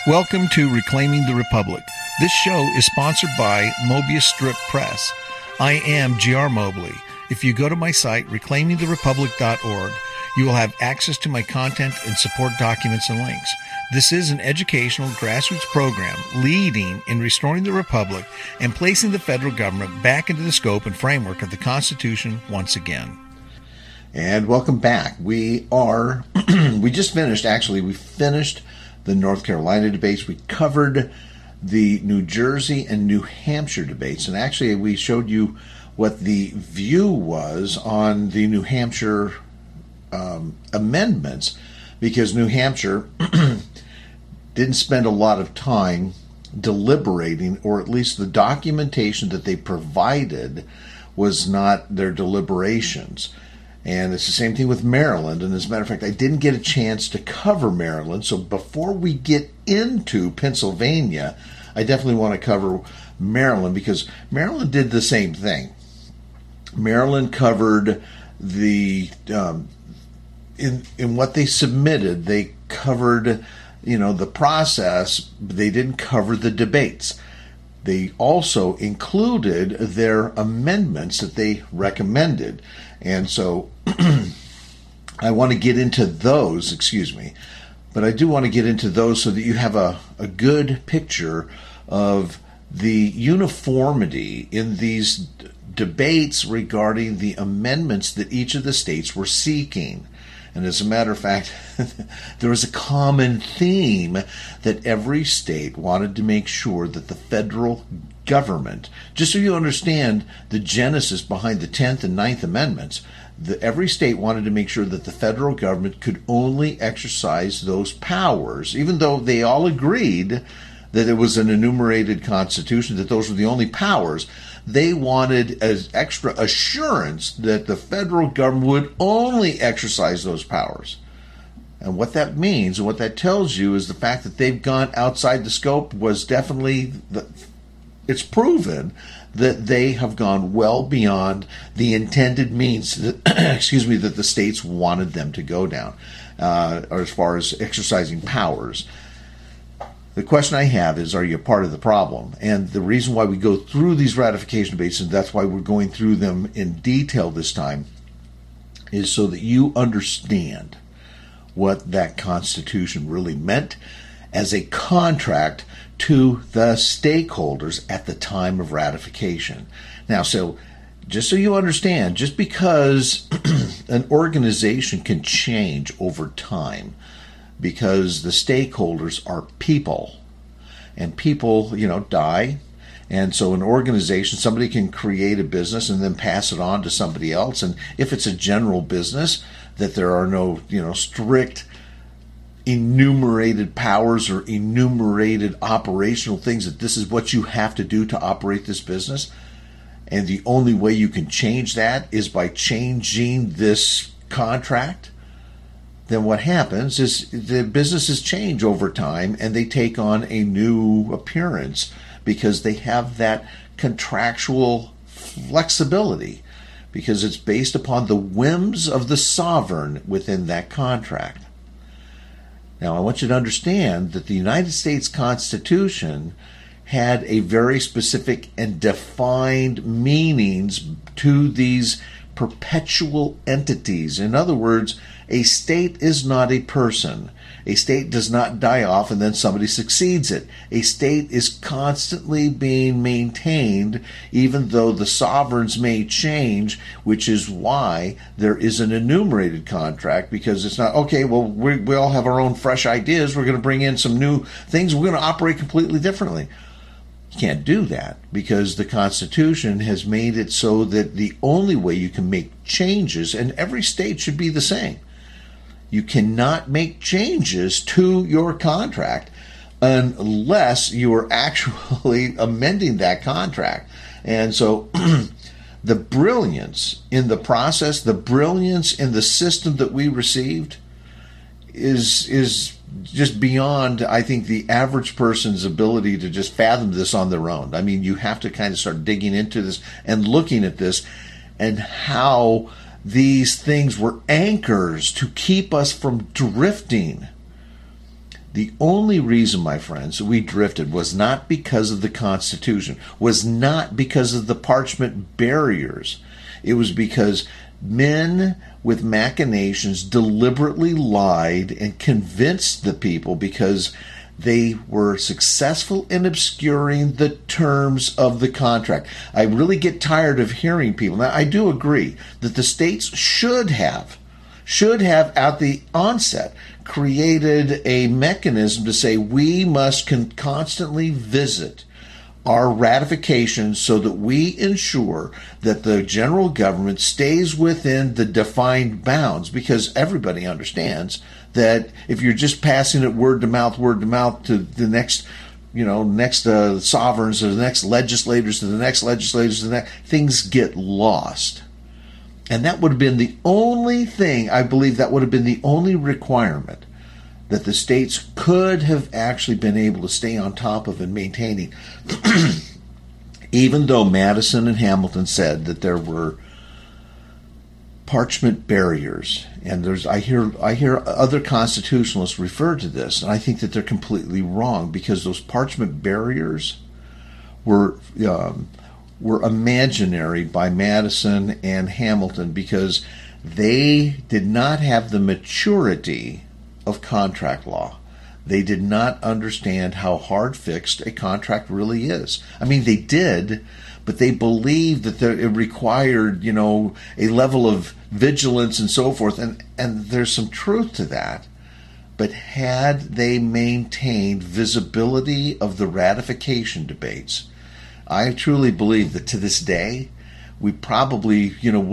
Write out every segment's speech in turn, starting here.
Welcome to Reclaiming the Republic. This show is sponsored by Mobius Strip Press. I am G.R. Mobley. If you go to my site, reclaimingtherepublic.org, you will have access to my content and support documents and links. This is an educational grassroots program leading in restoring the Republic and placing the federal government back into the scope and framework of the Constitution once again. And welcome back. we just finished the North Carolina debates. We covered the New Jersey and New Hampshire debates. And actually, we showed you what the view was on the New Hampshire amendments, because New Hampshire didn't spend a lot of time deliberating, or at least the documentation that they provided was not their deliberations. And it's the same thing with Maryland. And as a matter of fact, I didn't get a chance to cover Maryland. So before we get into Pennsylvania, I definitely want to cover Maryland, because Maryland did the same thing. Maryland covered the, in what they submitted, they covered, the process. They didn't cover the debates. They also included their amendments that they recommended. And so I want to get into those, but I do want to get into those so that you have a good picture of the uniformity in these debates regarding the amendments that each of the states were seeking. And as a matter of fact, there was a common theme that every state wanted to make sure that the federal government, just so you understand the genesis behind the 10th and 9th Amendments, every state wanted to make sure that the federal government could only exercise those powers, even though they all agreed that it was an enumerated constitution, that those were the only powers. They wanted as extra assurance that the federal government would only exercise those powers. And what that means and what that tells you is the fact that they've gone outside the scope was definitely, it's proven that they have gone well beyond the intended means that, that the states wanted them to go down, or as far as exercising powers. The question I have is, are you a part of the problem? And the reason why we go through these ratification debates, and that's why we're going through them in detail this time, is so that you understand what that Constitution really meant as a contract to the stakeholders at the time of ratification. Now, just so you understand, just because an organization can change over time, because the stakeholders are people, and people, die. And so an organization, somebody can create a business and then pass it on to somebody else. And if it's a general business, that there are no, strict enumerated powers or enumerated operational things, that this is what you have to do to operate this business. And the only way you can change that is by changing this contract. Then what happens is the businesses change over time and they take on a new appearance because they have that contractual flexibility, because it's based upon the whims of the sovereign within that contract. Now, I want you to understand that the United States Constitution had a very specific and defined meanings to these perpetual entities. In other words, a state is not a person. A state does not die off and then somebody succeeds it. A state is constantly being maintained, even though the sovereigns may change, which is why there is an enumerated contract, because it's not, okay, well, we all have our own fresh ideas. We're going to bring in some new things. We're going to operate completely differently. You can't do that, because the Constitution has made it so that the only way you can make changes, and every state should be the same, you cannot make changes to your contract unless you are actually amending that contract. And so the brilliance in the process, the brilliance in the system that we received is just beyond, I think, the average person's ability to just fathom this on their own. I mean, you have to kind of start digging into this and looking at this and how these things were anchors to keep us from drifting. The only reason, my friends, that we drifted was not because of the Constitution, was not because of the parchment barriers. It was because men with machinations deliberately lied and convinced the people because they were successful in obscuring the terms of the contract. I really get tired of hearing people. Now, I do agree that the states should have at the onset created a mechanism to say we must constantly visit our ratifications so that we ensure that the general government stays within the defined bounds, because everybody understands that if you're just passing it word to mouth to the next sovereigns or the next legislators to the next legislators to the next, things get lost. And that would have been the only thing, I believe that would have been the only requirement that the states could have actually been able to stay on top of and maintaining. Even though Madison and Hamilton said that there were parchment barriers, and I hear other constitutionalists refer to this, and I think that they're completely wrong, because those parchment barriers were imaginary by Madison and Hamilton, because they did not have the maturity of contract law. They did not understand how hard-fixed a contract really is. I mean, they did, but they believed that it required, a level of vigilance and so forth, and there's some truth to that. But had they maintained visibility of the ratification debates, I truly believe that to this day, we probably,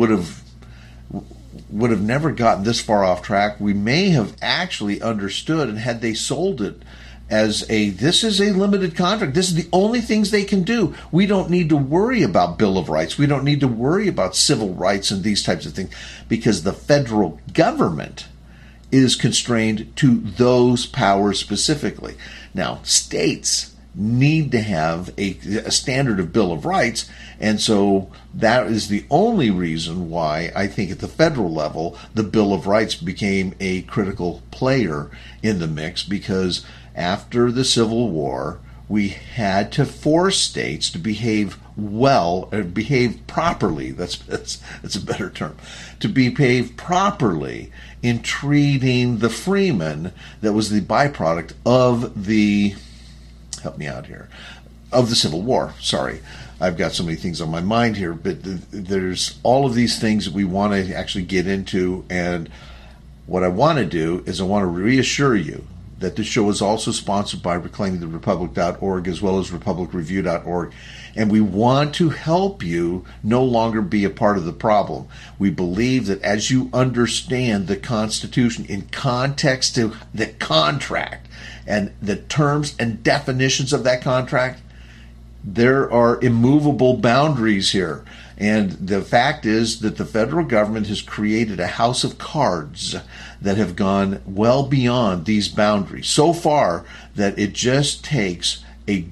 would have never gotten this far off track. We may have actually understood, and had they sold it as this is a limited contract, this is the only things they can do. We don't need to worry about Bill of Rights. We don't need to worry about civil rights and these types of things, because the federal government is constrained to those powers specifically. Now, states need to have a standard of Bill of Rights, and so that is the only reason why I think at the federal level the Bill of Rights became a critical player in the mix, because after the Civil War we had to force states to behave well, or behave properly, that's a better term, to behave properly in treating the freemen that was the byproduct of the help me out here, of the Civil War. Sorry, I've got so many things on my mind here, but there's all of these things that we want to actually get into, and what I want to do is I want to reassure you that this show is also sponsored by ReclaimingTheRepublic.org as well as RepublicReview.org, and we want to help you no longer be a part of the problem. We believe that as you understand the Constitution in context to the contract and the terms and definitions of that contract, there are immovable boundaries here. And the fact is that the federal government has created a house of cards that have gone well beyond these boundaries, so far that it just takes a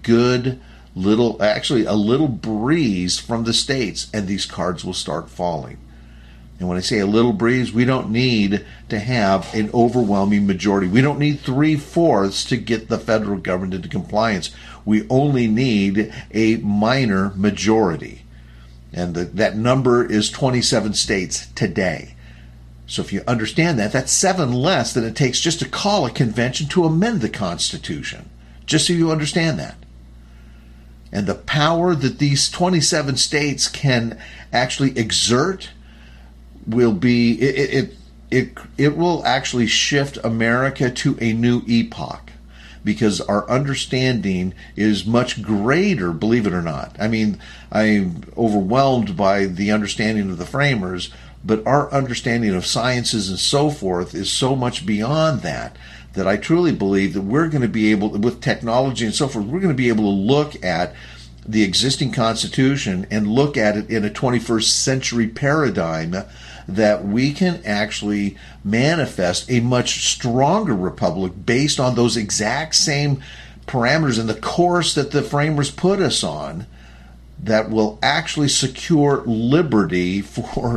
little breeze from the states and these cards will start falling. And when I say a little breeze, we don't need to have an overwhelming majority. We don't need 3/4 to get the federal government into compliance. We only need a minor majority. And that number is 27 states today. So if you understand that, that's 7 less than it takes just to call a convention to amend the Constitution. Just so you understand that. And the power that these 27 states can actually exert will be, it will actually shift America to a new epoch, because our understanding is much greater, believe it or not. I mean, I'm overwhelmed by the understanding of the framers, but our understanding of sciences and so forth is so much beyond that, that I truly believe that we're going to be able, with technology and so forth, we're going to be able to look at the existing Constitution and look at it in a 21st century paradigm, that we can actually manifest a much stronger republic based on those exact same parameters and the course that the framers put us on, that will actually secure liberty for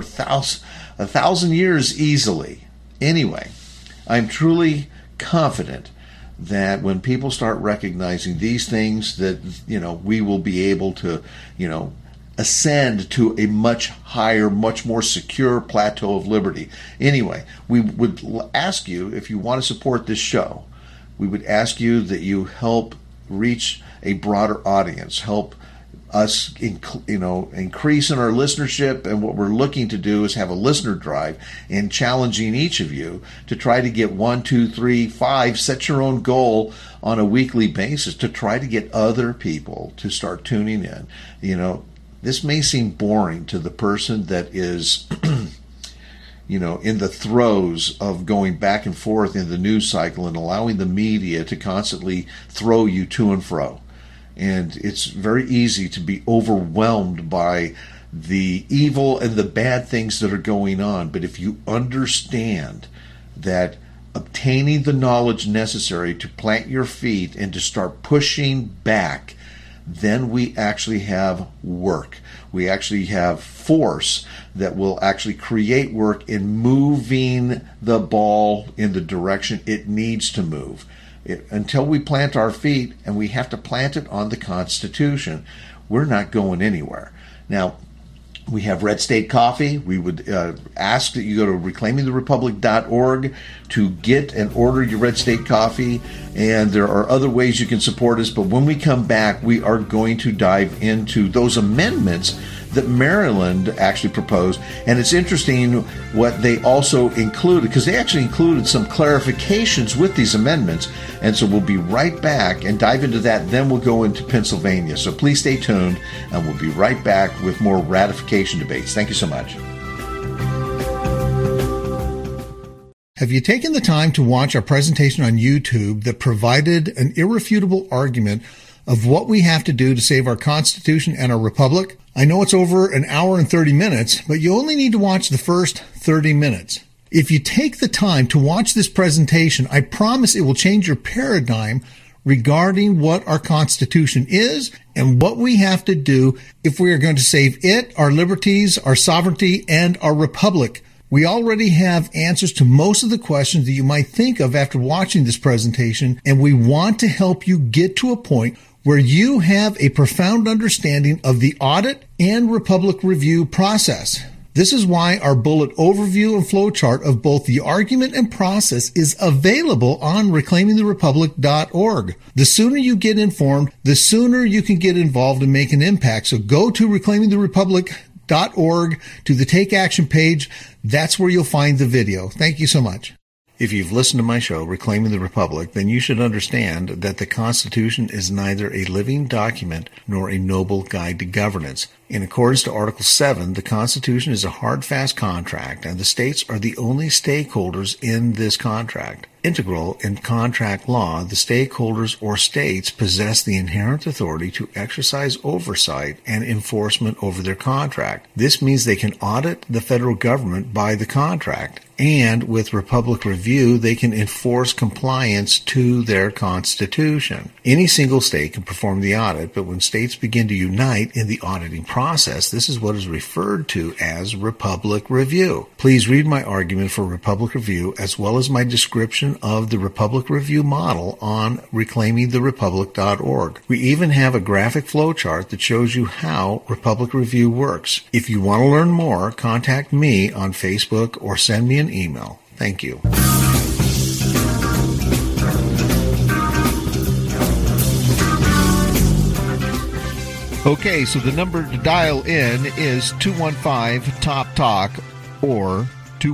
1,000 years easily. Anyway, I'm truly confident that when people start recognizing these things, that, we will be able to, ascend to a much higher, much more secure plateau of liberty. Anyway, we would ask you, if you want to support this show, we would ask you that you help reach a broader audience, help us, increase in our listenership. And what we're looking to do is have a listener drive and challenging each of you to try to get 1, 2, 3, 5, set your own goal on a weekly basis to try to get other people to start tuning in. This may seem boring to the person that is, in the throes of going back and forth in the news cycle and allowing the media to constantly throw you to and fro. And it's very easy to be overwhelmed by the evil and the bad things that are going on. But if you understand that obtaining the knowledge necessary to plant your feet and to start pushing back, then we actually have work. We actually have force that will actually create work in moving the ball in the direction it needs to move. Until we plant our feet, and we have to plant it on the Constitution, we're not going anywhere. Now, we have Red State Coffee. We would ask that you go to reclaimingtherepublic.org to get and order your Red State Coffee. And there are other ways you can support us. But when we come back, we are going to dive into those amendments that Maryland actually proposed. And it's interesting what they also included, because they actually included some clarifications with these amendments. And so we'll be right back and dive into that. Then we'll go into Pennsylvania. So please stay tuned, and we'll be right back with more ratification debates. Thank you so much. Have you taken the time to watch our presentation on YouTube that provided an irrefutable argument of what we have to do to save our Constitution and our Republic? I know it's over an hour and 30 minutes, but you only need to watch the first 30 minutes. If you take the time to watch this presentation, I promise it will change your paradigm regarding what our Constitution is and what we have to do if we are going to save it, our liberties, our sovereignty, and our Republic. We already have answers to most of the questions that you might think of after watching this presentation, and we want to help you get to a point where you have a profound understanding of the audit and Republic review process. This is why our bullet overview and flowchart of both the argument and process is available on reclaimingtherepublic.org. The sooner you get informed, the sooner you can get involved and make an impact. So go to reclaimingtherepublic.org to the Take Action page. That's where you'll find the video. Thank you so much. If you've listened to my show, Reclaiming the Republic, then you should understand that the Constitution is neither a living document nor a noble guide to governance. In accordance to Article 7, the Constitution is a hard, fast contract, and the states are the only stakeholders in this contract. Integral in contract law, the stakeholders or states possess the inherent authority to exercise oversight and enforcement over their contract. This means they can audit the federal government by the contract, and with Republic Review, they can enforce compliance to their Constitution. Any single state can perform the audit, but when states begin to unite in the auditing process, this is what is referred to as Republic Review. Please read my argument for Republic Review as well as my description of the Republic Review model on reclaimingtherepublic.org. We even have a graphic flowchart that shows you how Republic Review works. If you want to learn more, contact me on Facebook or send me an email. Thank you. Okay, so the number to dial in is 215-TOP-TALK or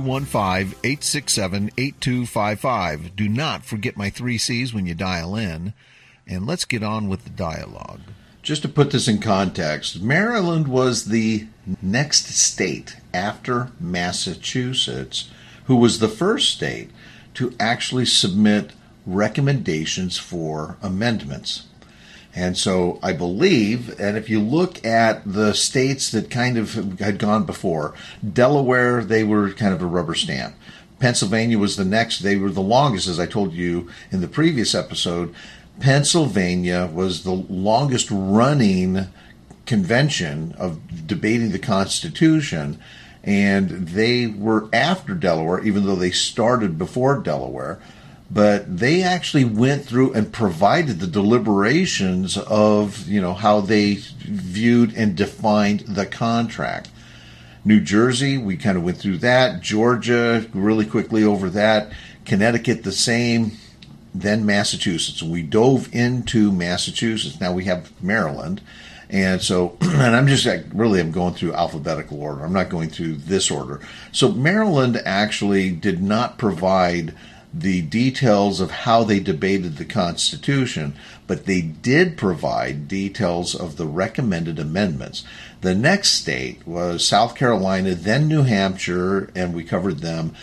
215-867-8255. Do not forget my 3 C's when you dial in, and let's get on with the dialogue. Just to put this in context, Maryland was the next state after Massachusetts, who was the first state to actually submit recommendations for amendments. And so I believe, and if you look at the states that kind of had gone before, Delaware, they were kind of a rubber stamp. Pennsylvania was the next. They were the longest, as I told you in the previous episode. Pennsylvania was the longest running convention of debating the Constitution, and they were after Delaware, even though they started before Delaware. but they actually went through and provided the deliberations of, how they viewed and defined the contract. New Jersey, we kind of went through that. Georgia, really quickly over that. Connecticut, the same. Then Massachusetts. We dove into Massachusetts. Now we have Maryland. And so, and I'm going through alphabetical order. I'm not going through this order. So Maryland actually did not provide the details of how they debated the Constitution, but they did provide details of the recommended amendments. The next state was South Carolina, then New Hampshire, and we covered them.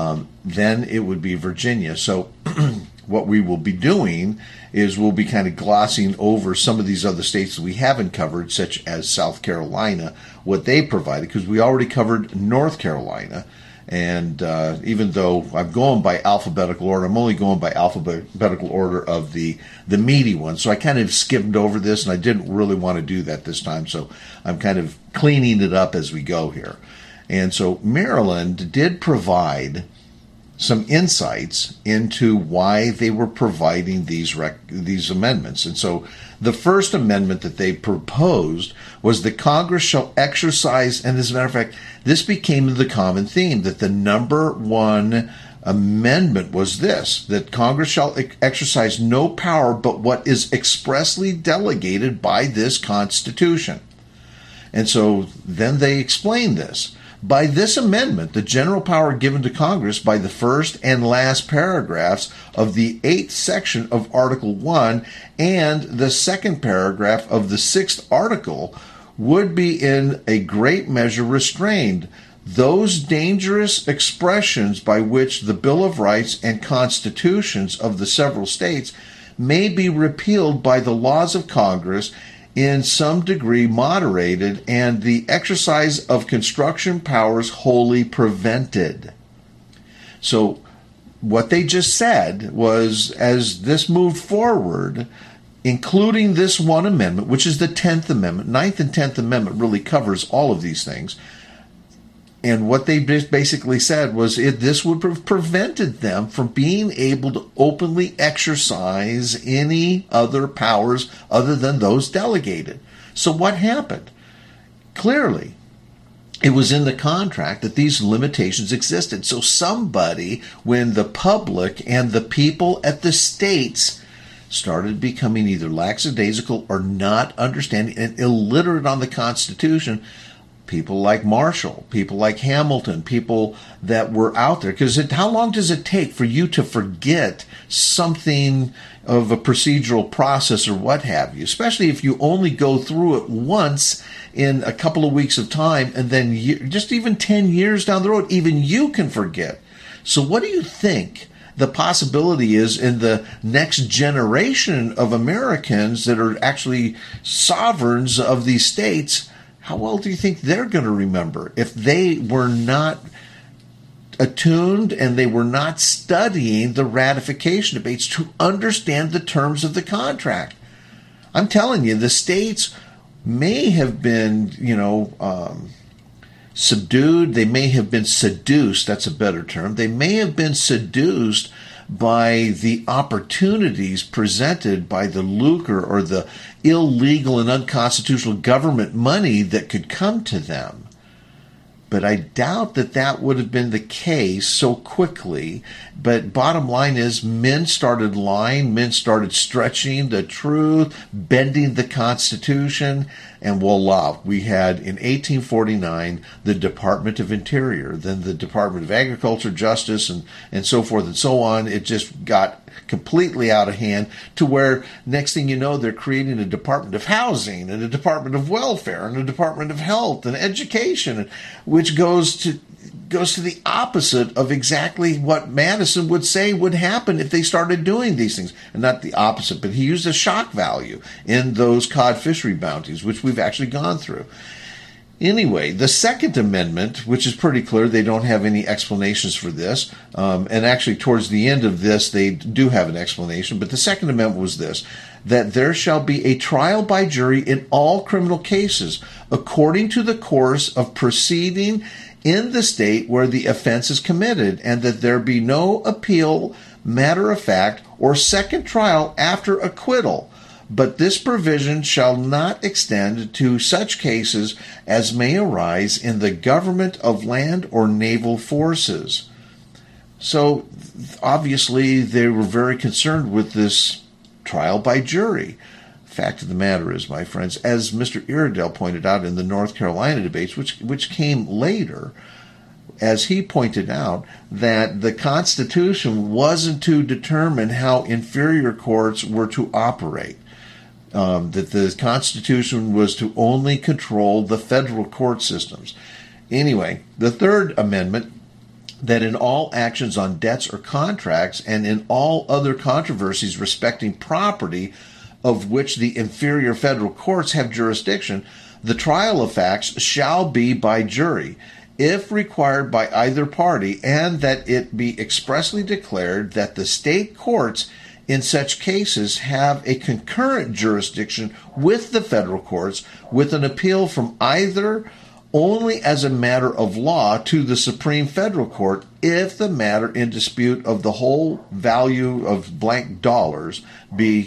Then it would be Virginia. So what we will be doing is we'll be kind of glossing over some of these other states that we haven't covered, such as South Carolina, what they provided, because we already covered North Carolina. And even though I'm going by alphabetical order, I'm only going by alphabetical order of the meaty ones. So I kind of skimmed over this, and I didn't really want to do that this time. So I'm kind of cleaning it up as we go here. And so Maryland did provide some insights into why they were providing these amendments. And so the first amendment that they proposed was that Congress shall exercise, and as a matter of fact, this became the common theme, that the number one amendment was this, that Congress shall exercise no power but what is expressly delegated by this Constitution. And so then they explained this. By this amendment, the general power given to Congress by the first and last paragraphs of the 8th section of Article 1 and the second paragraph of the 6th article would be in a great measure restrained. Those dangerous expressions by which the Bill of Rights and constitutions of the several states may be repealed by the laws of Congress in some degree moderated, and the exercise of construction powers wholly prevented. So what they just said was, as this moved forward, including this one amendment, which is the 10th Amendment, 9th and 10th Amendment really covers all of these things. And what they basically said was this would have prevented them from being able to openly exercise any other powers other than those delegated. So what happened? Clearly, it was in the contract that these limitations existed. So somebody, when the public and the people at the states started becoming either lackadaisical or not understanding and illiterate on the Constitution, people like Marshall, people like Hamilton, people that were out there. Because how long does it take for you to forget something of a procedural process or what have you? Especially if you only go through it once in a couple of weeks of time, and then just even 10 years down the road, even you can forget. So what do you think the possibility is in the next generation of Americans that are actually sovereigns of these states? How well do you think they're going to remember if they were not attuned and they were not studying the ratification debates to understand the terms of the contract? I'm telling you, the states may have been, subdued. They may have been seduced. That's a better term. They may have been seduced by the opportunities presented by the lucre or the illegal and unconstitutional government money that could come to them. But I doubt that would have been the case so quickly. But bottom line is, men started lying, men started stretching the truth, bending the Constitution, and voila, we had in 1849 the Department of Interior, then the Department of Agriculture, Justice, and so forth and so on. It just got completely out of hand to where next thing you know, they're creating a Department of Housing and a Department of Welfare and a Department of Health and Education, which goes to the opposite of exactly what Madison would say would happen if they started doing these things. And not the opposite, but he used a shock value in those cod fishery bounties, which we've actually gone through. Anyway, the Second Amendment, which is pretty clear, they don't have any explanations for this. And actually, towards the end of this, they do have an explanation. But the Second Amendment was this, that there shall be a trial by jury in all criminal cases, according to the course of proceeding in the state where the offense is committed, and that there be no appeal matter of fact, or second trial after acquittal. But this provision shall not extend to such cases as may arise in the government of land or naval forces. So, obviously, they were very concerned with this trial by jury. Fact of the matter is, my friends, as Mr. Iredell pointed out in the North Carolina debates, which came later, as he pointed out, that the Constitution wasn't to determine how inferior courts were to operate. That the Constitution was to only control the federal court systems. Anyway, the Third Amendment, that in all actions on debts or contracts and in all other controversies respecting property of which the inferior federal courts have jurisdiction, the trial of facts shall be by jury, if required by either party, and that it be expressly declared that the state courts in such cases have a concurrent jurisdiction with the federal courts, with an appeal from either only as a matter of law to the Supreme Federal Court if the matter in dispute of the whole value of blank dollars be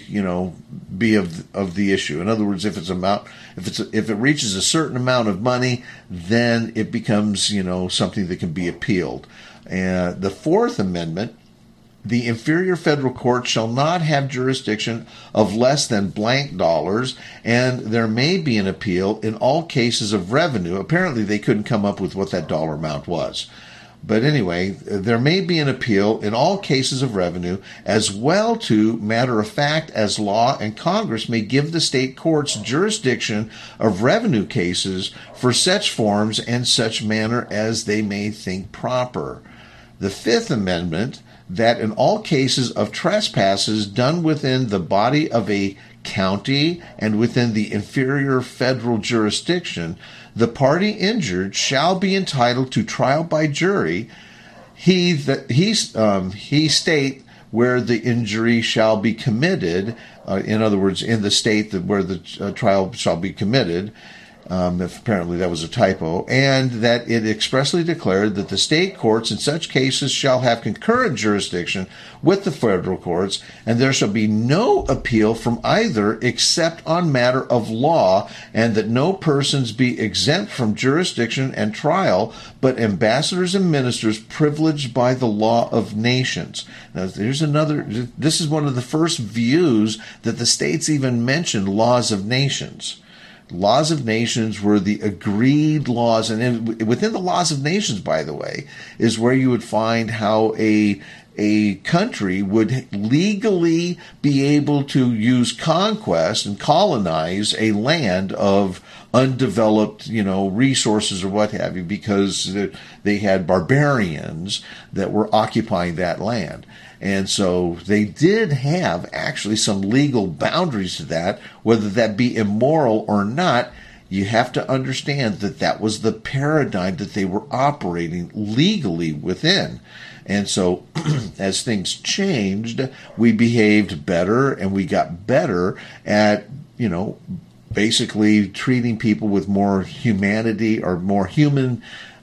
of the issue. In other words, if it reaches a certain amount of money, then it becomes something that can be appealed. And the Fourth Amendment, the inferior federal court shall not have jurisdiction of less than blank dollars, and there may be an appeal in all cases of revenue. Apparently, they couldn't come up with what that dollar amount was. But anyway, there may be an appeal in all cases of revenue, as well to matter of fact as law and Congress may give the state courts jurisdiction of revenue cases for such forms and such manner as they may think proper. The Fifth Amendment, that in all cases of trespasses done within the body of a county and within the inferior federal jurisdiction, the party injured shall be entitled to trial by jury. He state where the injury shall be committed. In other words, in the state where the trial shall be committed. Apparently that was a typo, and that it expressly declared that the state courts in such cases shall have concurrent jurisdiction with the federal courts, and there shall be no appeal from either except on matter of law, and that no persons be exempt from jurisdiction and trial, but ambassadors and ministers privileged by the law of nations. Now, this is one of the first views that the states even mentioned laws of nations. Laws of nations were the agreed laws, and within the laws of nations, by the way, is where you would find how a country would legally be able to use conquest and colonize a land of undeveloped, resources or what have you, because they had barbarians that were occupying that land. And so they did have actually some legal boundaries to that. Whether that be immoral or not, you have to understand that that was the paradigm that they were operating legally within. And so as things changed, we behaved better, and we got better at, basically treating people with more humanity, or more humane.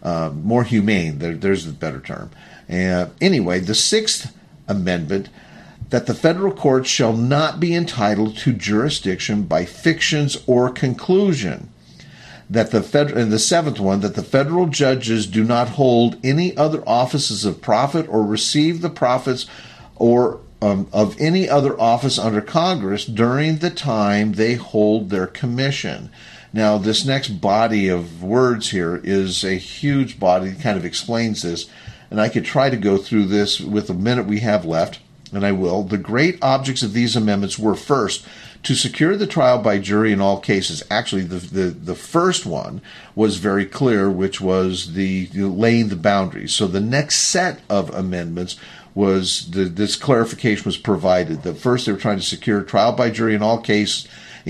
There's the better term. Anyway, the Sixth Amendment, that the federal courts shall not be entitled to jurisdiction by fictions or conclusion. And the seventh one, that the federal judges do not hold any other offices of profit or receive the profits or of any other office under Congress during the time they hold their commission. Now, this next body of words here is a huge body that kind of explains this. And I could try to go through this with the minute we have left, and I will. The great objects of these amendments were, first, to secure the trial by jury in all cases. Actually, the first one was very clear, which was the laying the boundaries. So the next set of amendments was this clarification was provided. That first, they were trying to secure trial by jury in all cases,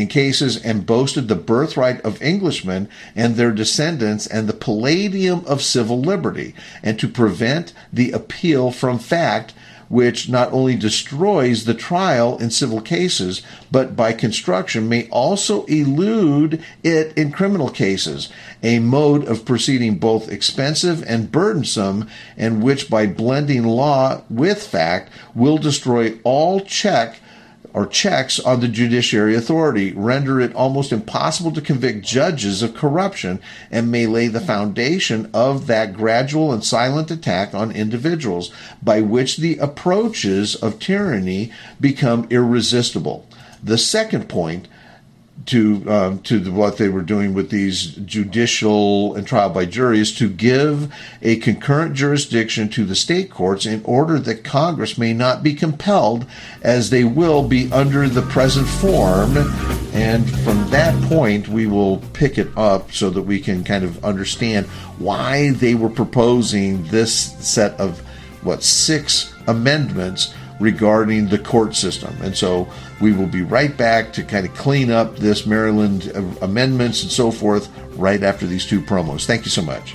and boasted the birthright of Englishmen and their descendants and the palladium of civil liberty, and to prevent the appeal from fact which not only destroys the trial in civil cases, but by construction may also elude it in criminal cases, a mode of proceeding both expensive and burdensome, and which by blending law with fact will destroy all checks on the judiciary authority, render it almost impossible to convict judges of corruption, and may lay the foundation of that gradual and silent attack on individuals by which the approaches of tyranny become irresistible. The second point to what they were doing with these judicial and trial by jury is to give a concurrent jurisdiction to the state courts in order that Congress may not be compelled, as they will be under the present form. And from that point, we will pick it up so that we can kind of understand why they were proposing this set of, 6 amendments regarding the court system. And so we will be right back to kind of clean up this Maryland amendments and so forth right after these 2 promos. Thank you so much.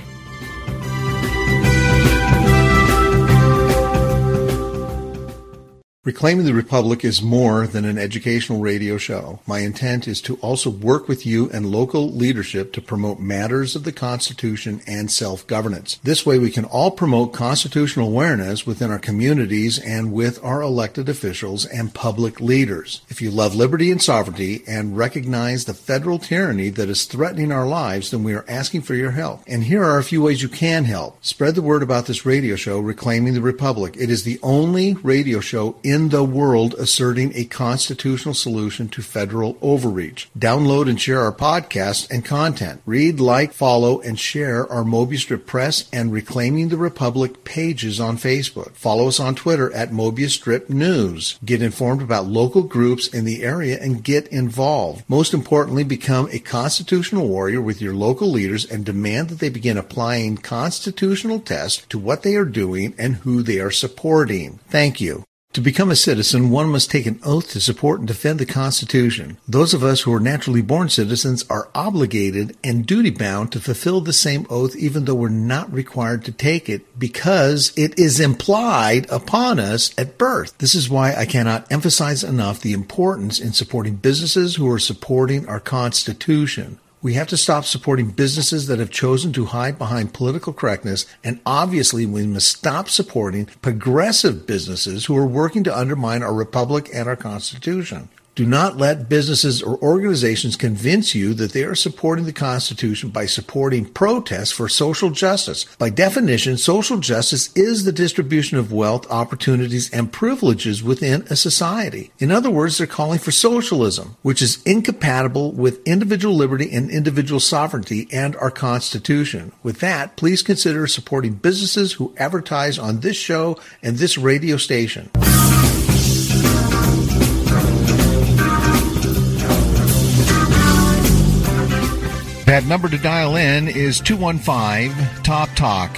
Reclaiming the Republic is more than an educational radio show. My intent is to also work with you and local leadership to promote matters of the Constitution and self-governance. This way we can all promote constitutional awareness within our communities and with our elected officials and public leaders. If you love liberty and sovereignty and recognize the federal tyranny that is threatening our lives, then we are asking for your help. And here are a few ways you can help. Spread the word about this radio show, Reclaiming the Republic. It is the only radio show in the world asserting a constitutional solution to federal overreach. Download and share our podcasts and content. Read, like, follow, and share our Mobius Strip Press and Reclaiming the Republic pages on Facebook. Follow us on Twitter at Mobius Strip News. Get informed about local groups in the area and get involved. Most importantly, become a constitutional warrior with your local leaders and demand that they begin applying constitutional tests to what they are doing and who they are supporting. Thank you. To become a citizen, one must take an oath to support and defend the Constitution. Those of us who are naturally born citizens are obligated and duty-bound to fulfill the same oath even though we're not required to take it because it is implied upon us at birth. This is why I cannot emphasize enough the importance in supporting businesses who are supporting our Constitution. We have to stop supporting businesses that have chosen to hide behind political correctness, and obviously we must stop supporting progressive businesses who are working to undermine our republic and our Constitution. Do not let businesses or organizations convince you that they are supporting the Constitution by supporting protests for social justice. By definition, social justice is the distribution of wealth, opportunities, and privileges within a society. In other words, they're calling for socialism, which is incompatible with individual liberty and individual sovereignty and our Constitution. With that, please consider supporting businesses who advertise on this show and this radio station. That number to dial in is 215-TALK-TALK,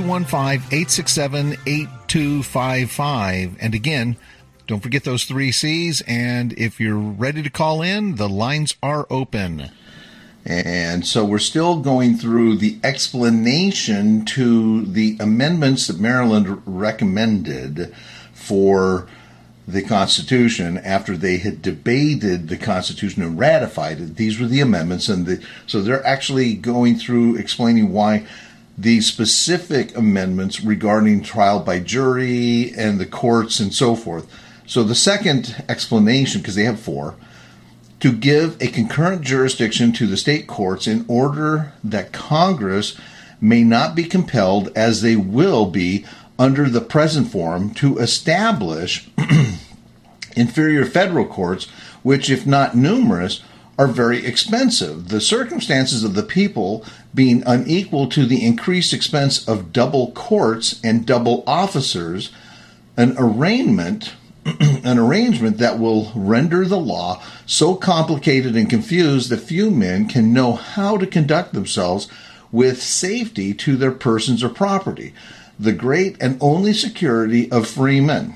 215-867-8255. And again, don't forget those 3 C's. And if you're ready to call in, the lines are open. And so we're still going through the explanation to the amendments that Maryland recommended for the Constitution after they had debated the Constitution and ratified it. These were the amendments, and so they're actually going through explaining why the specific amendments regarding trial by jury and the courts and so forth. So the second explanation, because they have 4, to give a concurrent jurisdiction to the state courts in order that Congress may not be compelled, as they will be under the present form, to establish inferior federal courts, which, if not numerous, are very expensive. The circumstances of the people being unequal to the increased expense of double courts and double officers, an arrangement that will render the law so complicated and confused that few men can know how to conduct themselves with safety to their persons or property. The great and only security of free men.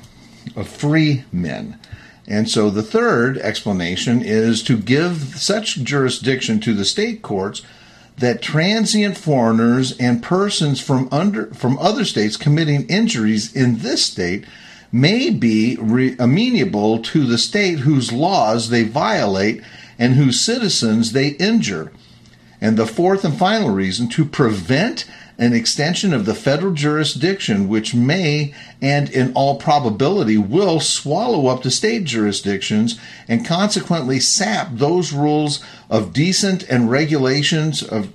And so the third explanation is to give such jurisdiction to the state courts that transient foreigners and persons from other states committing injuries in this state may be amenable to the state whose laws they violate and whose citizens they injure. And the fourth and final reason, to prevent an extension of the federal jurisdiction, which may and in all probability will swallow up the state jurisdictions and consequently sap those rules of decent and regulations of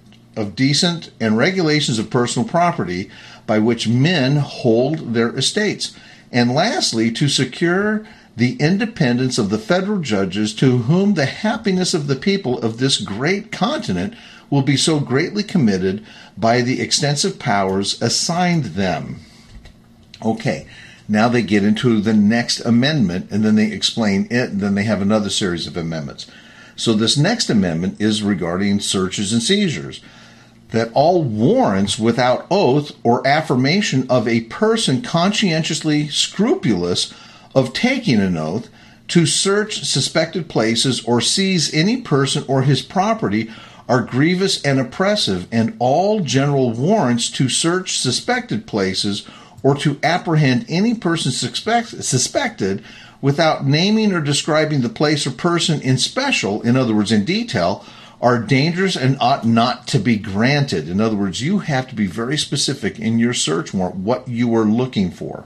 personal property by which men hold their estates. And lastly, to secure the independence of the federal judges, to whom the happiness of the people of this great continent will be so greatly committed by the extensive powers assigned them. Okay, now they get into the next amendment, and then they explain it, and then they have another series of amendments. So this next amendment is regarding searches and seizures. That all warrants without oath or affirmation of a person conscientiously scrupulous of taking an oath to search suspected places or seize any person or his property are grievous and oppressive, and all general warrants to search suspected places or to apprehend any person suspected without naming or describing the place or person in special, in other words, in detail, are dangerous and ought not to be granted. In other words, you have to be very specific in your search warrant what you are looking for.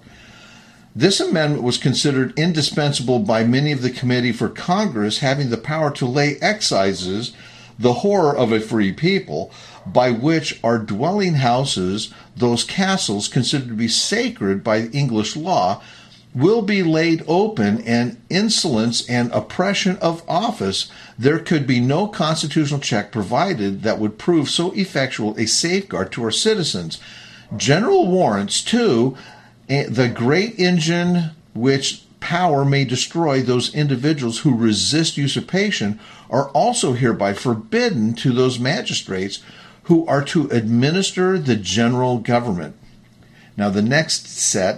This amendment was considered indispensable by many of the Committee for Congress having the power to lay excises, the horror of a free people, by which our dwelling houses, those castles considered to be sacred by English law, will be laid open, and insolence and oppression of office, there could be no constitutional check provided that would prove so effectual a safeguard to our citizens. General warrants, too, the great engine which power may destroy those individuals who resist usurpation, are also hereby forbidden to those magistrates who are to administer the general government. Now the next set,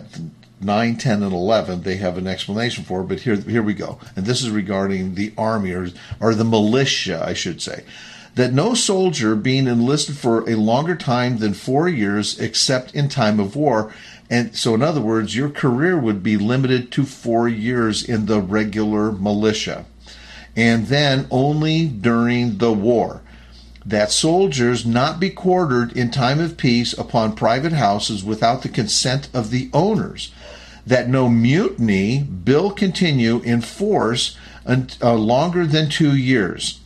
9, 10, and 11, they have an explanation for, but here we go. And this is regarding the army, or the militia, I should say. That no soldier being enlisted for a longer time than 4 years, except in time of war, and so in other words, your career would be limited to 4 years in the regular militia, and then only during the war. That soldiers not be quartered in time of peace upon private houses without the consent of the owners. That no mutiny bill continue in force longer than 2 years.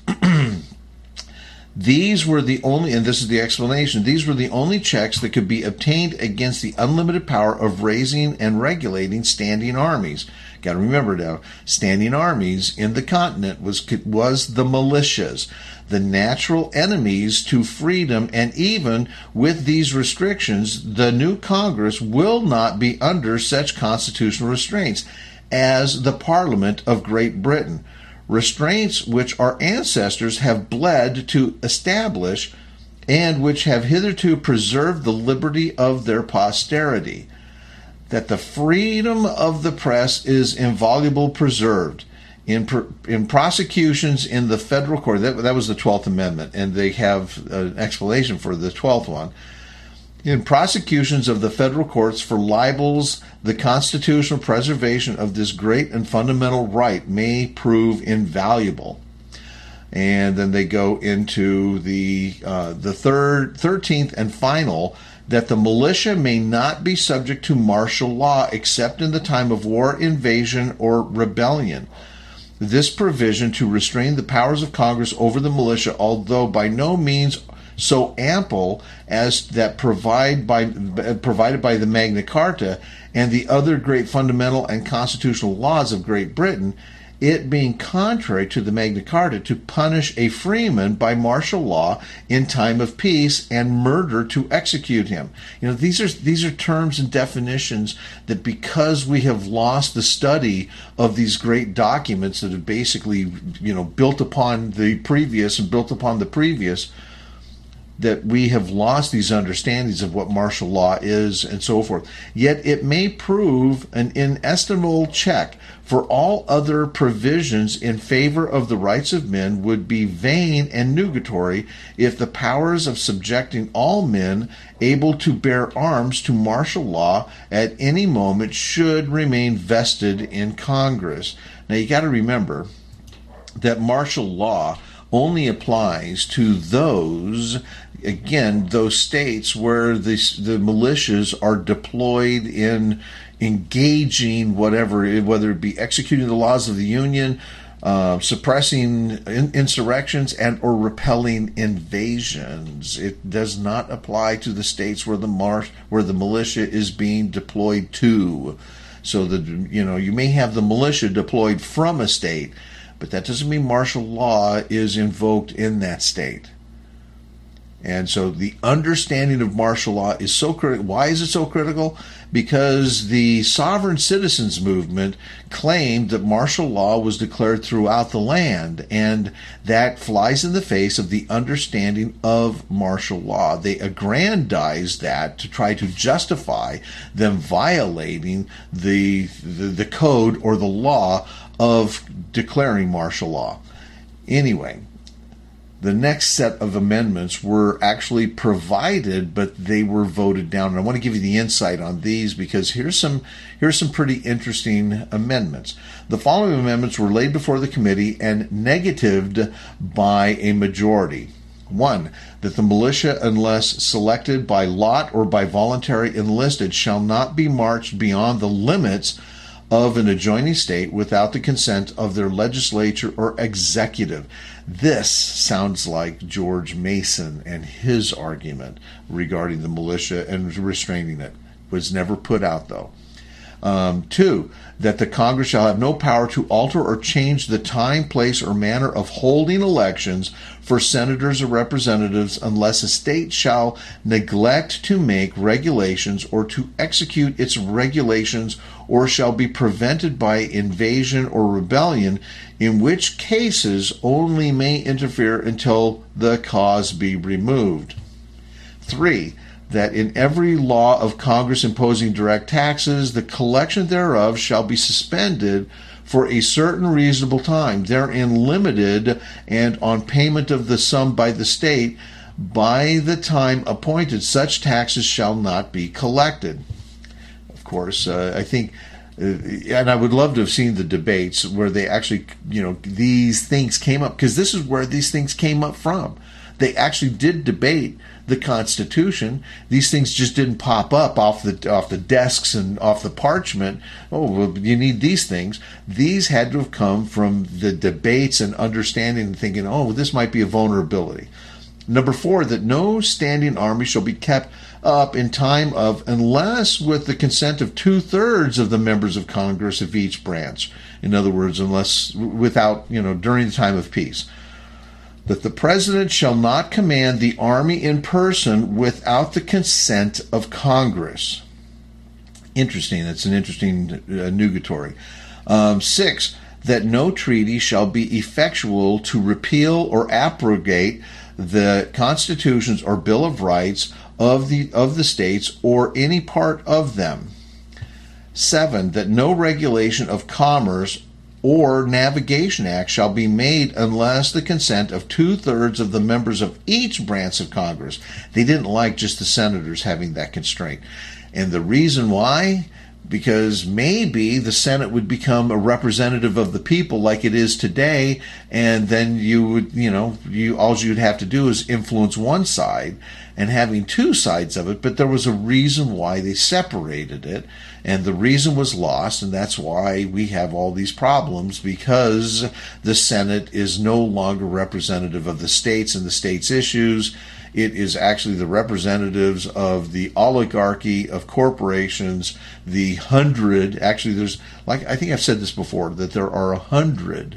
These were the only, and this is the explanation, these were the only checks that could be obtained against the unlimited power of raising and regulating standing armies. Got to remember now, standing armies in the continent was the militias, the natural enemies to freedom, and even with these restrictions, the new Congress will not be under such constitutional restraints as the Parliament of Great Britain. Restraints which our ancestors have bled to establish and which have hitherto preserved the liberty of their posterity. That the freedom of the press is inviolably preserved. In prosecutions in the federal court, that was the 12th Amendment, and they have an explanation for the 12th one. In prosecutions of the federal courts for libels, the constitutional preservation of this great and fundamental right may prove invaluable. And then they go into the 13th and final, that the militia may not be subject to martial law except in the time of war, invasion, or rebellion. This provision to restrain the powers of Congress over the militia, although by no means so ample as that provided by the Magna Carta and the other great fundamental and constitutional laws of Great Britain, it being contrary to the Magna Carta to punish a freeman by martial law in time of peace and murder to execute him. You know, these are terms and definitions that, because we have lost the study of these great documents that have basically, built upon the previous and built upon the previous, that we have lost these understandings of what martial law is and so forth. Yet it may prove an inestimable check, for all other provisions in favor of the rights of men would be vain and nugatory if the powers of subjecting all men able to bear arms to martial law at any moment should remain vested in Congress. Now you got to remember that martial law only applies to those states where the militias are deployed in engaging whether it be executing the laws of the Union, suppressing insurrections, and or repelling invasions. It does not apply to the states where the militia is being deployed to. So you may have the militia deployed from a state, but that doesn't mean martial law is invoked in that state. And so the understanding of martial law is so critical. Why is it so critical? Because the sovereign citizens movement claimed that martial law was declared throughout the land, and that flies in the face of the understanding of martial law. They aggrandized that to try to justify them violating the code or the law of declaring martial law. Anyway, the next set of amendments were actually provided, but they were voted down. And I want to give you the insight on these because here's some pretty interesting amendments. The following amendments were laid before the committee and negatived by a majority. 1, that the militia, unless selected by lot or by voluntary enlisted, shall not be marched beyond the limits of an adjoining state without the consent of their legislature or executive. This sounds like George Mason and his argument regarding the militia and restraining it. Was never put out, though. 2, that the Congress shall have no power to alter or change the time, place, or manner of holding elections for senators or representatives unless a state shall neglect to make regulations or to execute its regulations or shall be prevented by invasion or rebellion, in which cases only may interfere until the cause be removed. 3, that in every law of Congress imposing direct taxes, the collection thereof shall be suspended for a certain reasonable time, therein limited, and on payment of the sum by the state, by the time appointed, such taxes shall not be collected. Of course, I think, and I would love to have seen the debates where they actually, these things came up, because this is where these things came up from. They actually did debate the Constitution. These things just didn't pop up off the desks and off the parchment. Oh, well, you need these things. These had to have come from the debates and understanding and thinking, oh, this might be a vulnerability. Number 4, that no standing army shall be kept up in time of, unless with the consent of 2/3 of the members of Congress of each branch. In other words, unless without, during the time of peace. That the president shall not command the army in person without the consent of Congress. Interesting. That's an interesting nugatory. 6, that no treaty shall be effectual to repeal or abrogate the constitutions or Bill of Rights of the states or any part of them. 7, that no regulation of commerce or navigation act shall be made unless the consent of 2/3 of the members of each branch of Congress. They didn't like just the senators having that constraint. And the reason why? Because maybe the Senate would become a representative of the people like it is today, and then you would, all you'd have to do is influence one side, and having two sides of it. But there was a reason why they separated it, and the reason was lost, and that's why we have all these problems, because the Senate is no longer representative of the states and the states' issues. It is actually the representatives of the oligarchy of corporations, the 100, actually there's, like, I think I've said this before, that there are 100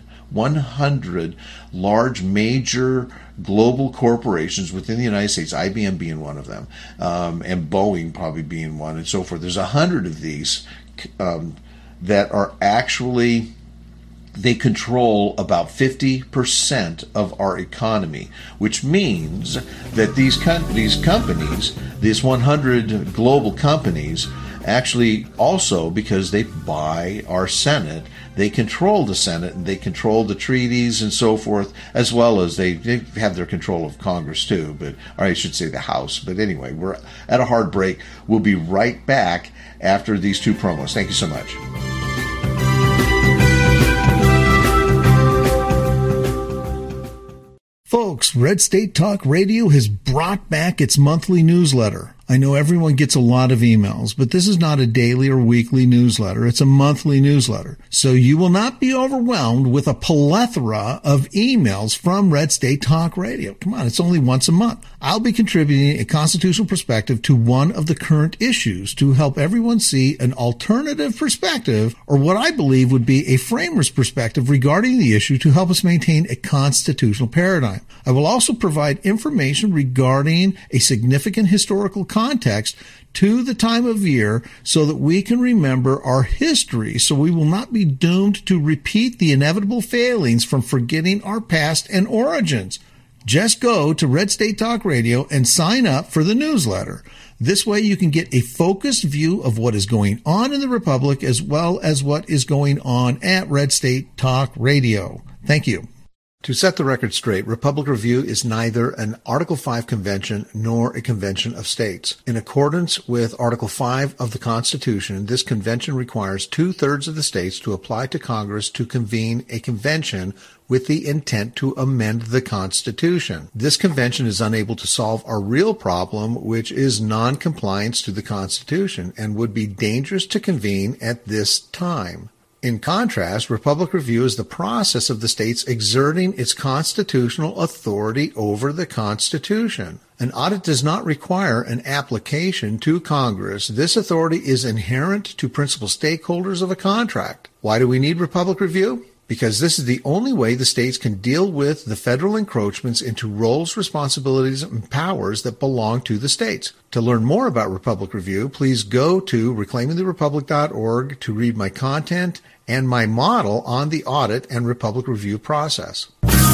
large major global corporations within the United States, IBM being one of them, and Boeing probably being one, and so forth. There's 100 of these that are actually they control about 50% of our economy, which means that these companies, these 100 global companies, actually also, because they buy our Senate, they control the Senate and they control the treaties and so forth, as well as they have their control of Congress too, or I should say the House. But anyway, we're at a hard break. We'll be right back after these two promos. Thank you so much. Folks, Red State Talk Radio has brought back its monthly newsletter. I know everyone gets a lot of emails, but this is not a daily or weekly newsletter. It's a monthly newsletter. So you will not be overwhelmed with a plethora of emails from Red State Talk Radio. Come on, it's only once a month. I'll be contributing a constitutional perspective to one of the current issues to help everyone see an alternative perspective, or what I believe would be a framer's perspective regarding the issue to help us maintain a constitutional paradigm. I will also provide information regarding a significant historical context to the time of year so that we can remember our history, so we will not be doomed to repeat the inevitable failings from forgetting our past and origins. Just go to Red State Talk Radio and sign up for the newsletter. This way you can get a focused view of what is going on in the Republic as well as what is going on at Red State Talk Radio. Thank you. To set the record straight, Republic Review is neither an Article 5 convention nor a convention of states. In accordance with Article 5 of the Constitution, this convention requires 2/3 of the states to apply to Congress to convene a convention with the intent to amend the Constitution. This convention is unable to solve our real problem, which is non-compliance to the Constitution, and would be dangerous to convene at this time. In contrast, Republic Review is the process of the states exerting its constitutional authority over the Constitution. An audit does not require an application to Congress. This authority is inherent to principal stakeholders of a contract. Why do we need Republic Review? Because this is the only way the states can deal with the federal encroachments into roles, responsibilities, and powers that belong to the states. To learn more about Republic Review, please go to reclaimingtherepublic.org to read my content and my model on the audit and Republic Review process.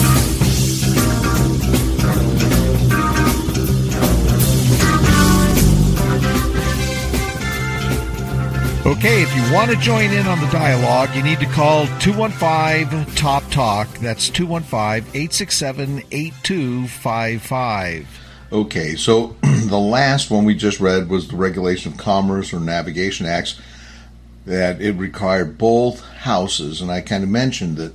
Okay, if you want to join in on the dialogue, you need to call 215-TOP-TALK. That's 215-867-8255. Okay, so the last one we just read was the Regulation of Commerce or Navigation Acts, that it required both houses, and I kind of mentioned that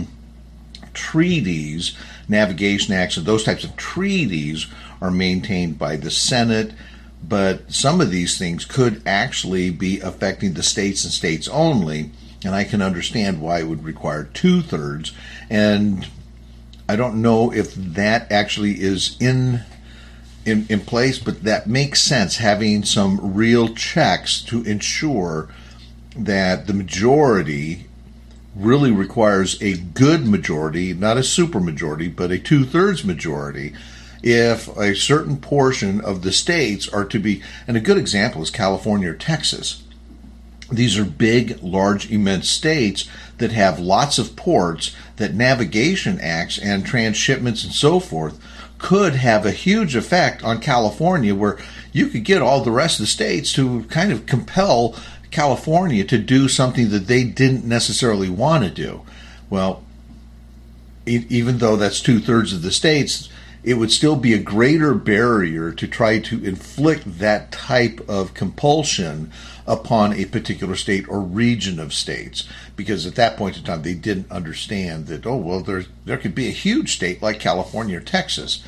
treaties, navigation acts, and those types of treaties are maintained by the Senate, but some of these things could actually be affecting the states and states only, and I can understand why it would require 2/3, and I don't know if that actually is in place, but that makes sense, having some real checks to ensure that the majority really requires a good majority, not a super majority, but a 2/3 majority, if a certain portion of the states are to be, and a good example is California or Texas. These are big, large, immense states that have lots of ports, that navigation acts and transshipments and so forth could have a huge effect on California, where you could get all the rest of the states to kind of compel California to do something that they didn't necessarily want to do. Well, even though that's 2/3 of the states, it would still be a greater barrier to try to inflict that type of compulsion upon a particular state or region of states, because at that point in time they didn't understand that, oh, well, there could be a huge state like California or Texas.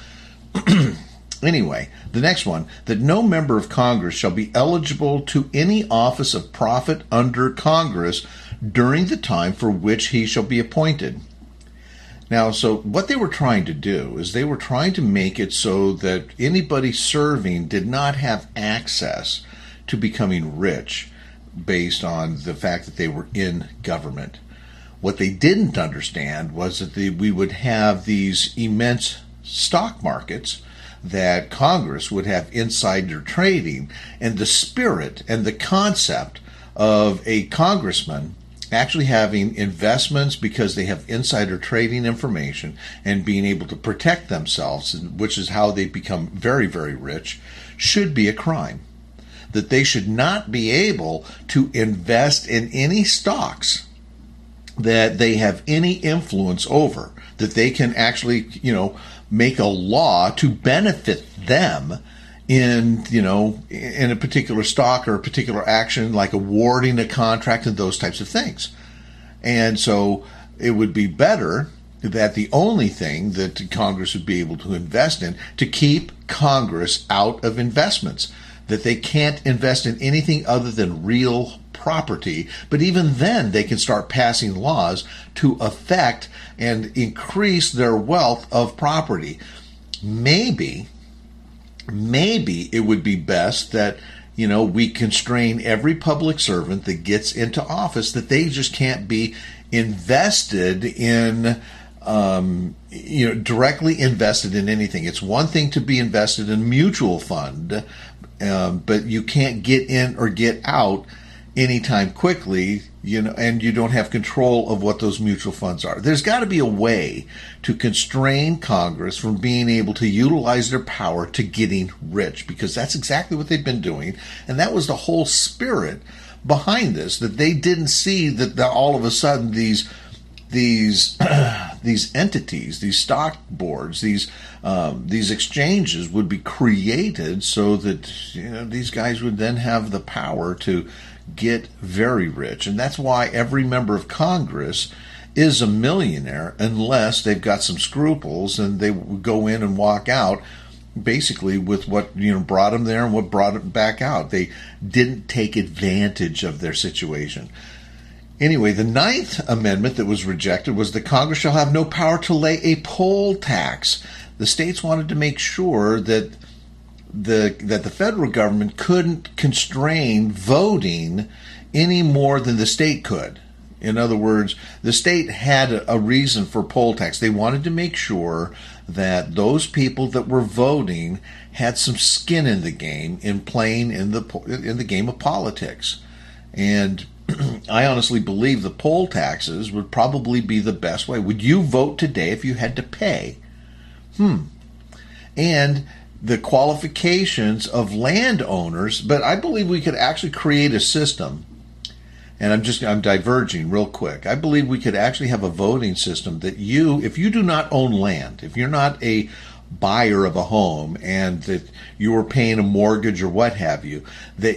Anyway, the next one, that no member of Congress shall be eligible to any office of profit under Congress during the time for which he shall be appointed. Now, so what they were trying to do is they were trying to make it so that anybody serving did not have access to becoming rich based on the fact that they were in government. What they didn't understand was that we would have these immense stock markets that Congress would have insider trading, and the spirit and the concept of a congressman actually having investments because they have insider trading information and being able to protect themselves, which is how they become very, very rich, should be a crime. That they should not be able to invest in any stocks that they have any influence over, that they can actually, make a law to benefit them in a particular stock or a particular action, like awarding a contract and those types of things. And so it would be better that the only thing that Congress would be able to invest in, to keep Congress out of investments, that they can't invest in anything other than real property. But even then, they can start passing laws to affect and increase their wealth of property. Maybe it would be best that, we constrain every public servant that gets into office, that they just can't be invested in, directly invested in anything. It's one thing to be invested in a mutual fund, but you can't get in or get out anytime quickly, and you don't have control of what those mutual funds are. There's got to be a way to constrain Congress from being able to utilize their power to getting rich, because that's exactly what they've been doing. And that was the whole spirit behind this, that they didn't see that all of a sudden these entities, these stock boards, these exchanges would be created so that these guys would then have the power to get very rich. And that's why every member of Congress is a millionaire, unless they've got some scruples and they go in and walk out basically with what brought them there and what brought them back out. They didn't take advantage of their situation. Anyway, the Ninth Amendment that was rejected was that Congress shall have no power to lay a poll tax. The states wanted to make sure that the federal government couldn't constrain voting any more than the state could. In other words, the state had a reason for poll tax. They wanted to make sure that those people that were voting had some skin in the game in playing in the game of politics. And I honestly believe the poll taxes would probably be the best way. Would you vote today if you had to pay? And the qualifications of landowners, but I believe we could actually create a system, and I'm diverging real quick. I believe we could actually have a voting system that if you do not own land, if you're not a buyer of a home and that you are paying a mortgage or what have you, that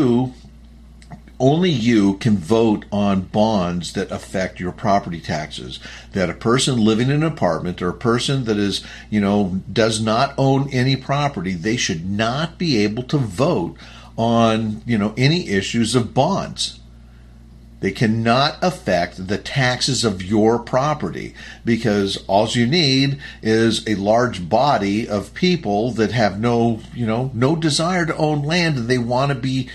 only you can vote on bonds that affect your property taxes. That a person living in an apartment or a person that is, does not own any property, they should not be able to vote on, any issues of bonds. They cannot affect the taxes of your property, because all you need is a large body of people that have no desire to own land, and they want to be,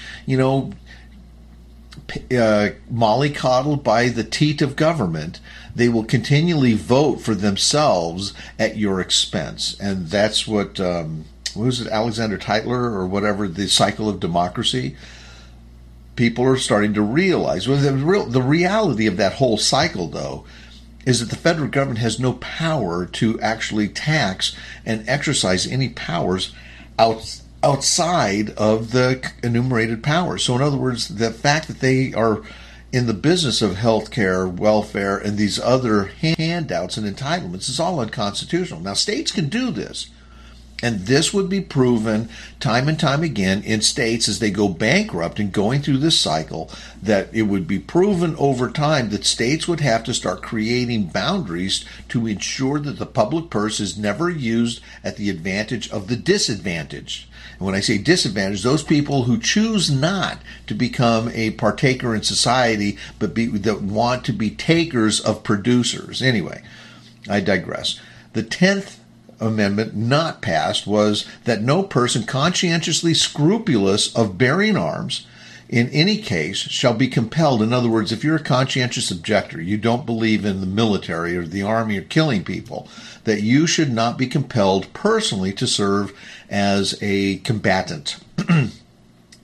mollycoddled by the teat of government. They will continually vote for themselves at your expense. And that's what was it, Alexander Tytler or whatever, the cycle of democracy. People are starting to realize. Well, the reality of that whole cycle, though, is that the federal government has no power to actually tax and exercise any powers outside of the enumerated powers. So in other words, the fact that they are in the business of health care, welfare, and these other handouts and entitlements is all unconstitutional. Now, states can do this, and this would be proven time and time again in states as they go bankrupt and going through this cycle, that it would be proven over time that states would have to start creating boundaries to ensure that the public purse is never used at the advantage of the disadvantaged. And when I say disadvantaged, those people who choose not to become a partaker in society, but that want to be takers of producers. Anyway, I digress. The 10th Amendment not passed was that no person conscientiously scrupulous of bearing arms in any case shall be compelled. In other words, if you're a conscientious objector, you don't believe in the military or the army or killing people, that you should not be compelled personally to serve as a combatant.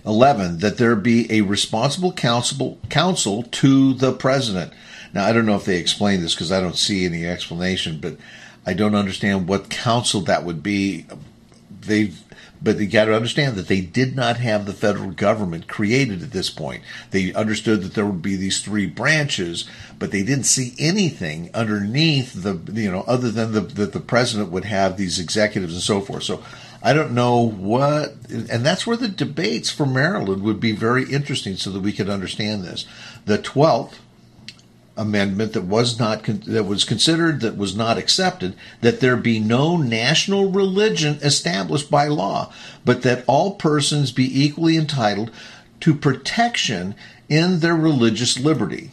11, that there be a responsible counsel to the president. Now, I don't know if they explain this because I don't see any explanation, but I don't understand what counsel that would be. But you got to understand that they did not have the federal government created at this point. They understood that there would be these three branches, but they didn't see anything underneath other than that the president would have these executives and so forth. So I don't know what, and that's where the debates for Maryland would be very interesting so that we could understand this. The 12th amendment that was considered, that was not accepted, that there be no national religion established by law, but that all persons be equally entitled to protection in their religious liberty.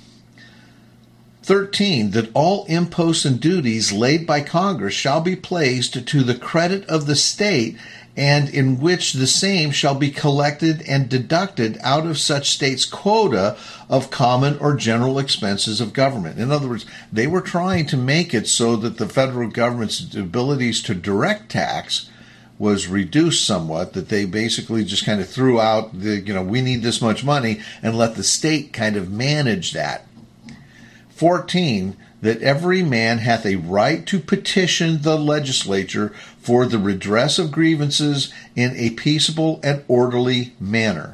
13, that all imposts and duties laid by Congress shall be placed to the credit of the state, and in which the same shall be collected and deducted out of such state's quota of common or general expenses of government. In other words, they were trying to make it so that the federal government's abilities to direct tax was reduced somewhat, that they basically just kind of threw out we need this much money and let the state kind of manage that. 14, that every man hath a right to petition the legislature for the redress of grievances in a peaceable and orderly manner.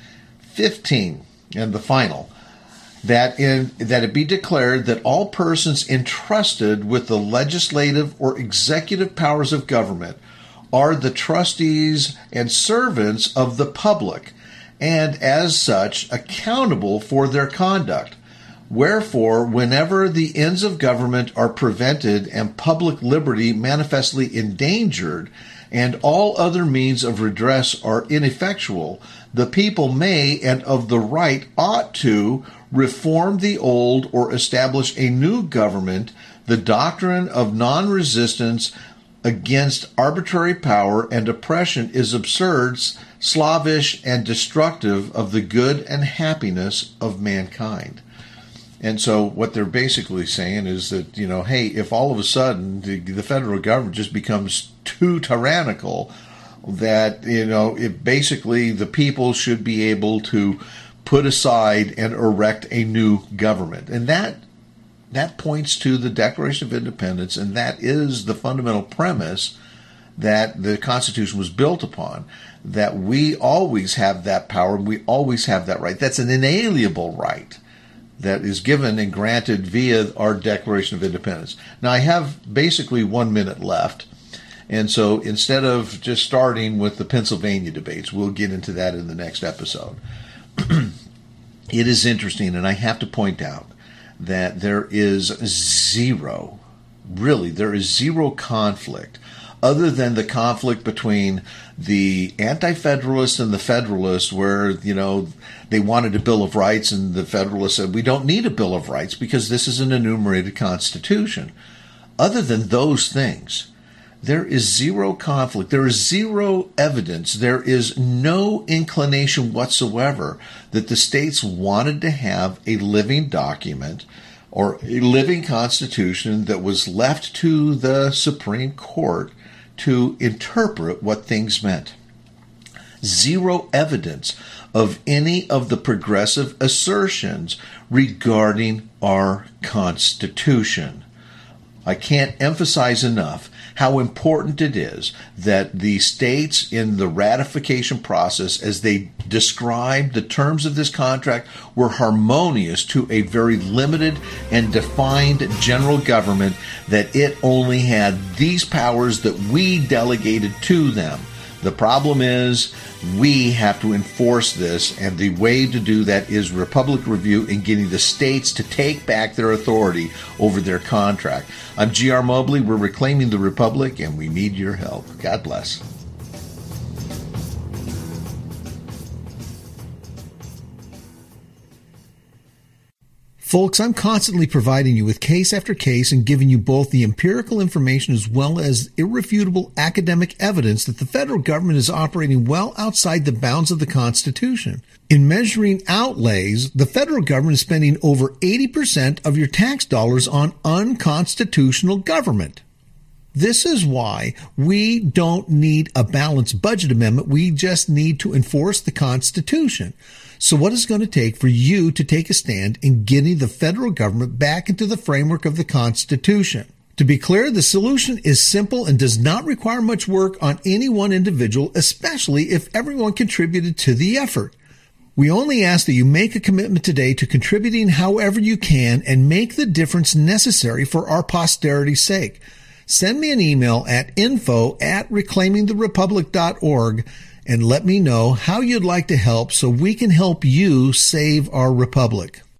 15, and the final, that it be declared that all persons entrusted with the legislative or executive powers of government are the trustees and servants of the public, and as such accountable for their conduct. Wherefore, whenever the ends of government are prevented and public liberty manifestly endangered, and all other means of redress are ineffectual, the people may, and of the right ought to, reform the old or establish a new government. The doctrine of non-resistance against arbitrary power and oppression is absurd, slavish, and destructive of the good and happiness of mankind. And so what they're basically saying is that, hey, if all of a sudden the federal government just becomes too tyrannical, that, it basically the people should be able to put aside and erect a new government. And that points to the Declaration of Independence, and that is the fundamental premise that the Constitution was built upon, that we always have that power, we always have that right. That's an inalienable right that is given and granted via our Declaration of Independence. Now, I have basically 1 minute left, and so instead of just starting with the Pennsylvania debates, we'll get into that in the next episode. It is interesting, and I have to point out that there is zero conflict other than the conflict between the anti-federalists and the federalists, where, they wanted a Bill of Rights, and the Federalists said, we don't need a Bill of Rights because this is an enumerated Constitution. Other than those things, there is zero conflict. There is zero evidence. There is no inclination whatsoever that the states wanted to have a living document or a living Constitution that was left to the Supreme Court to interpret what things meant. Zero evidence of any of the progressive assertions regarding our Constitution. I can't emphasize enough how important it is that the states in the ratification process, as they described the terms of this contract, were harmonious to a very limited and defined general government, that it only had these powers that we delegated to them. The problem is we have to enforce this, and the way to do that is Republic Review and getting the states to take back their authority over their contract. I'm G.R. Mobley. We're reclaiming the Republic, and we need your help. God bless. Folks, I'm constantly providing you with case after case and giving you both the empirical information as well as irrefutable academic evidence that the federal government is operating well outside the bounds of the Constitution. In measuring outlays, the federal government is spending over 80% of your tax dollars on unconstitutional government. This is why we don't need a balanced budget amendment. We just need to enforce the Constitution. So what is it going to take for you to take a stand in getting the federal government back into the framework of the Constitution? To be clear, the solution is simple and does not require much work on any one individual, especially if everyone contributed to the effort. We only ask that you make a commitment today to contributing however you can and make the difference necessary for our posterity's sake. Send me an email at info@reclaimingtherepublic.org and let me know how you'd like to help so we can help you save our republic.